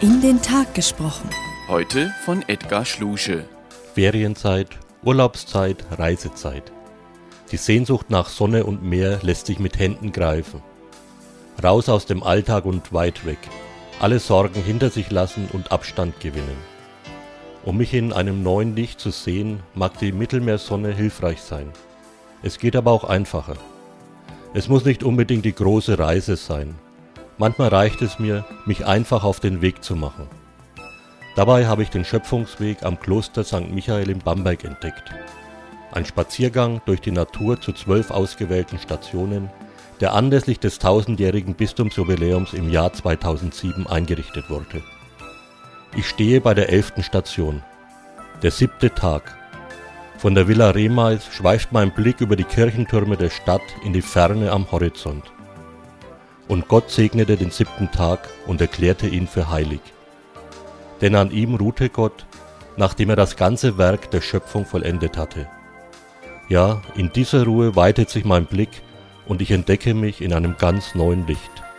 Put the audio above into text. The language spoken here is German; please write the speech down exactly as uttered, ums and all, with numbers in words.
In den Tag gesprochen. Heute von Edgar Schlusche. Ferienzeit, Urlaubszeit, Reisezeit. Die Sehnsucht nach Sonne und Meer lässt sich mit Händen greifen. Raus aus dem Alltag und weit weg. Alle Sorgen hinter sich lassen und Abstand gewinnen. Um mich in einem neuen Licht zu sehen, mag die Mittelmeersonne hilfreich sein. Es geht aber auch einfacher. Es muss nicht unbedingt die große Reise sein. Manchmal reicht es mir, mich einfach auf den Weg zu machen. Dabei habe ich den Schöpfungsweg am Kloster Sankt Michael in Bamberg entdeckt. Ein Spaziergang durch die Natur zu zwölf ausgewählten Stationen, der anlässlich des tausendjährigen Bistumsjubiläums im Jahr zweitausendsieben eingerichtet wurde. Ich stehe bei der elften Station. Der siebte Tag. Von der Villa Remais schweift mein Blick über die Kirchtürme der Stadt in die Ferne am Horizont. Und Gott segnete den siebten Tag und erklärte ihn für heilig. Denn an ihm ruhte Gott, nachdem er das ganze Werk der Schöpfung vollendet hatte. Ja, in dieser Ruhe weitet sich mein Blick und ich entdecke mich in einem ganz neuen Licht.